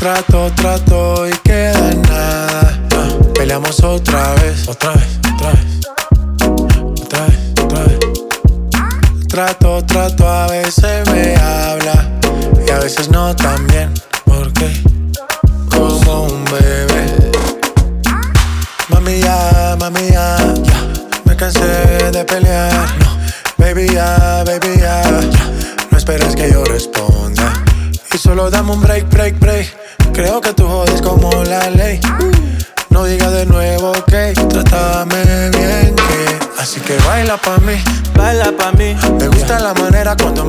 Trato y queda en nada. Peleamos otra vez. Otra vez. Trato, a veces me habla y a veces no tan bien. ¿Por qué? Como un bebé. Mami ya, me cansé de pelear. Baby ya, no esperes que yo responda. Y solo dame un break. Creo que tú jodes como la ley. No digas de nuevo, ok. Trátame bien, que así que baila pa' mí. Baila pa' mí. Me gusta la manera cuando